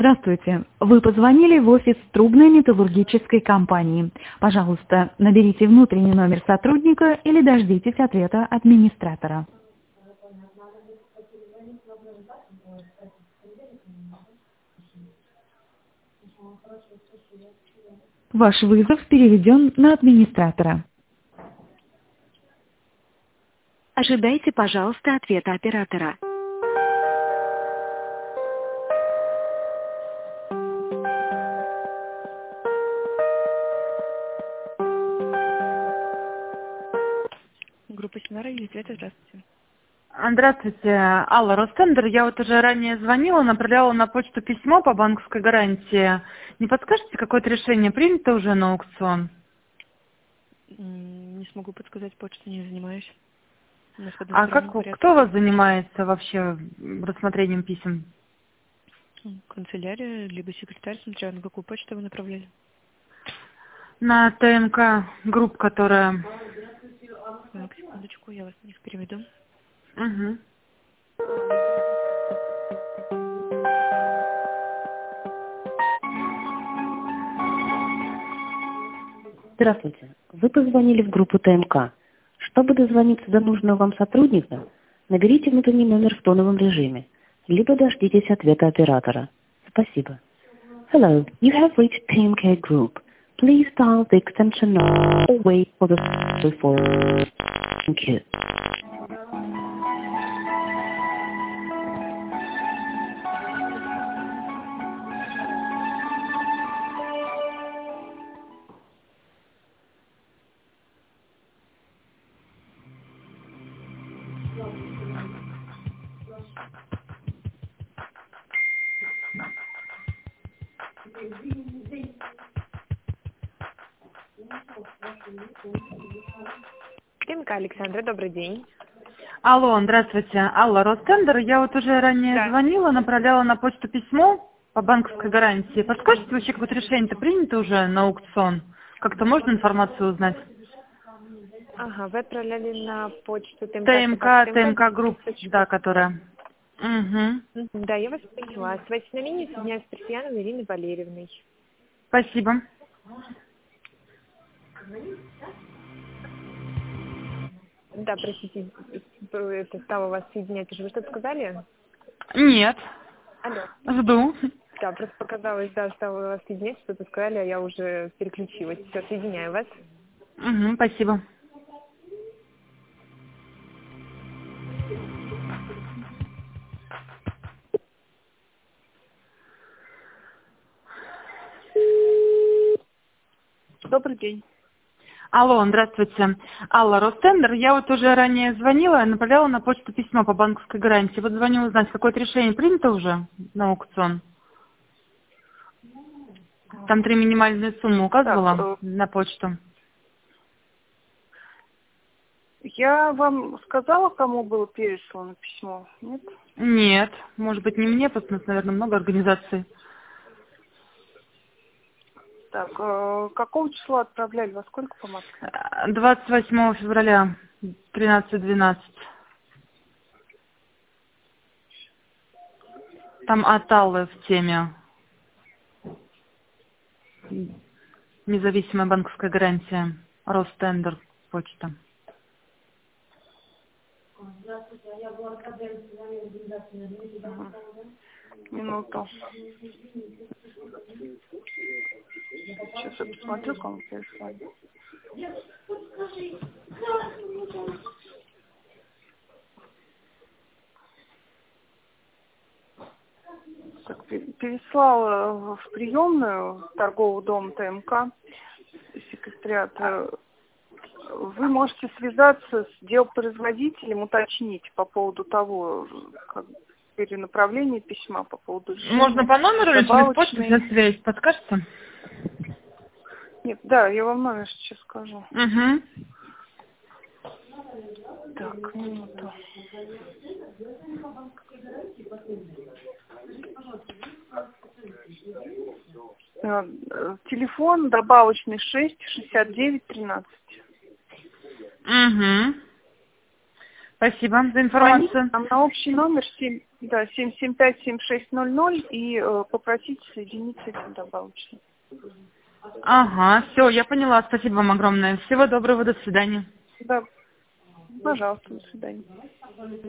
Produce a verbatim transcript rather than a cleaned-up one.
Здравствуйте. Вы позвонили в офис трубной металлургической компании. Пожалуйста, наберите внутренний номер сотрудника или дождитесь ответа администратора. Ваш вызов переведен на администратора. Ожидайте, пожалуйста, ответа оператора. Группа Синара, Елизавета, здравствуйте. Здравствуйте, Алла, Ростендер. Я вот уже ранее звонила, направляла на почту письмо по банковской гарантии. Не подскажете, какое-то решение принято уже на аукцион? М, Не смогу подсказать, почтой не занимаюсь. У нас в А как, одностороннем порядке. кто у вас занимается вообще рассмотрением писем? М, Канцелярия, либо секретарь, смотря на какую почту вы направляли. На ТМК групп, которая... Так, секундочку, я вас на них переведу. Угу. Здравствуйте. Вы позвонили в группу ТМК. Чтобы дозвониться до нужного вам сотрудника, наберите внутренний номер в тоновом режиме, либо дождитесь ответа оператора. Спасибо. Hello, you have reached T M K Group. Please dial the extension number or wait for the before. Thank you. ТМК, Александра, добрый день. Алло, здравствуйте, Алла, Ростендер. Я вот уже ранее Да. звонила, направляла на почту письмо по банковской гарантии. Подскажете, вообще какое-то решение-то принято уже на аукцион? Как-то можно информацию узнать? Ага, вы отправляли на почту ТМК. ТМК, собака ТМК групп, точка да, которая. Угу. Мгм, Да, я вас поняла. Оставайтесь на линии, соединяюсь с Персияновой Ириной Валерьевной. Спасибо. Да, простите, это стало вас соединять. Уже вы что-то сказали? Нет. Алло. Жду. Да, просто показалось, да, стало вас соединять, что-то сказали, а я уже переключилась. Все, соединяю вас. Угу, спасибо. Добрый день. Алло, здравствуйте. Алла, Ростендер. Я вот уже ранее звонила, направляла на почту письмо по банковской гарантии. Вот звоню узнать, какое-то решение принято уже на аукцион? Там три минимальные суммы указывала Так, э, на почту. я вам сказала, кому было переслано письмо? Нет? Нет, может быть, не мне, просто у нас, наверное, много организаций. Так, э, какого числа отправляли? Во сколько по Москве? двадцать восьмого февраля, тринадцать двенадцать. Там от Аллы в теме. Независимая банковская гарантия. Ростендер, почта. Минуту. Сейчас я посмотрю, кому переслали. Так, пе- переслала в приемную торгового дома ТМК секретариат. Э, Вы можете связаться с делопроизводителем, уточнить по поводу того, как перенаправление письма, по поводу решения. Можно по номеру или через почту Добавочный. взять связь? Подскажете? Нет, да, я вам номер сейчас скажу. Угу. Так, минуту. Э, э, Телефон добавочный шесть шестьдесят девять тринадцать. Угу. Спасибо за Звоните информацию. нам на общий номер семь. Да, семь семь пять семь шесть ноль ноль и э, попросить соединить с этим добавочным. Ага, все, я поняла. Спасибо вам огромное. Всего доброго, до свидания. Да, пожалуйста, до свидания.